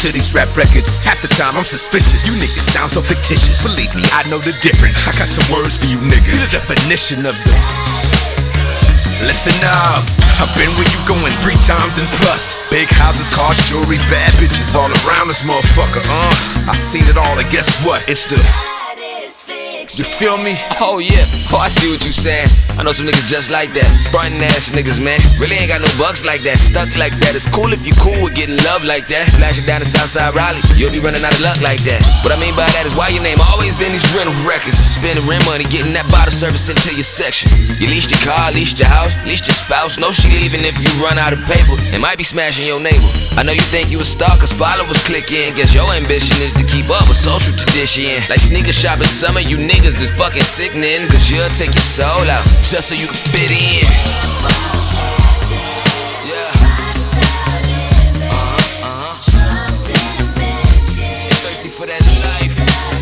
to these rap records. Half the time I'm suspicious. You niggas sound so fictitious. Believe me, I know the difference. I got some words for you niggas. The definition of the. Listen up, I've been where you going 3 times and plus. Big houses, cars, jewelry, bad bitches all around this motherfucker. I seen it all and guess what? It's the. You feel me? Oh yeah, I see what you saying. I know some niggas just like that. Frontin' ass niggas, man. Really ain't got no bucks like that. Stuck like that. It's cool if you cool with getting love like that. Flashing down the Southside Raleigh, you'll be running out of luck like that. What I mean by that is why your name always in these rental records. Spending rent money, getting that bottle service into your section. You leased your car, leased your house, leased your spouse. No, she leaving if you run out of paper. It might be smashing your neighbor. I know you think you a star cause followers click in. Guess your ambition is to keep up with social tradition. Like sneaker shopping summer, you niggas is fucking sickening. Cause you'll take your soul out just so you can fit in. Yeah. Thirsty for that life.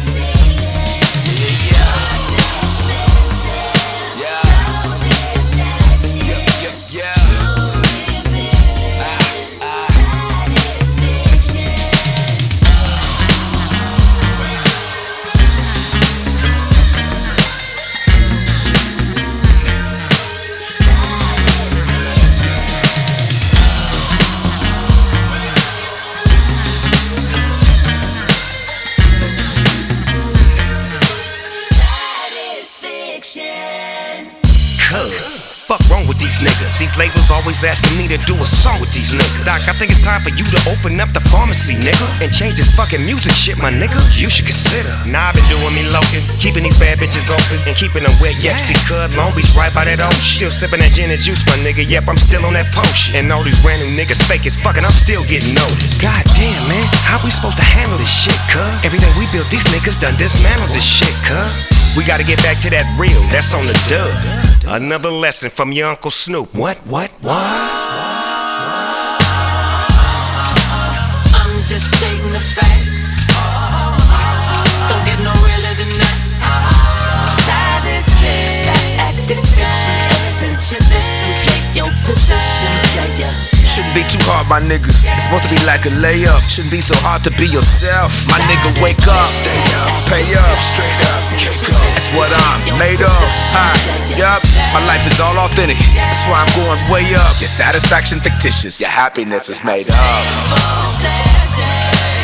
Fuck wrong with these niggas. These labels always asking me to do a song with these niggas. Doc, I think it's time for you to open up the pharmacy, nigga, and change this fucking music shit, my nigga. You should consider. Nah, I been doing me loking, keeping these bad bitches open, and keeping them wet. Yep, see, cuz Long Beach right by that ocean. Still sipping that gin and juice, my nigga. Yep, I'm still on that potion. And all these random niggas fake as fucking, I'm still getting noticed. God damn, man, how we supposed to handle this shit, cuz? Everything we built, these niggas done dismantled this shit, cuz. We gotta get back to that real, that's on the dub. Another lesson from your Uncle Snoop. What? I'm just stating the facts. Don't get no realer than that. Act is fiction. Attention, listen, play your position. Yeah. Shouldn't be too hard, my nigga. It's supposed to be like a layup. Shouldn't be so hard to be yourself. My nigga, wake up, stay up, pay up, straight up, kick up. That's what I'm made of. Yup, my life is all authentic. That's why I'm going way up. Your satisfaction fictitious. Your happiness is made up.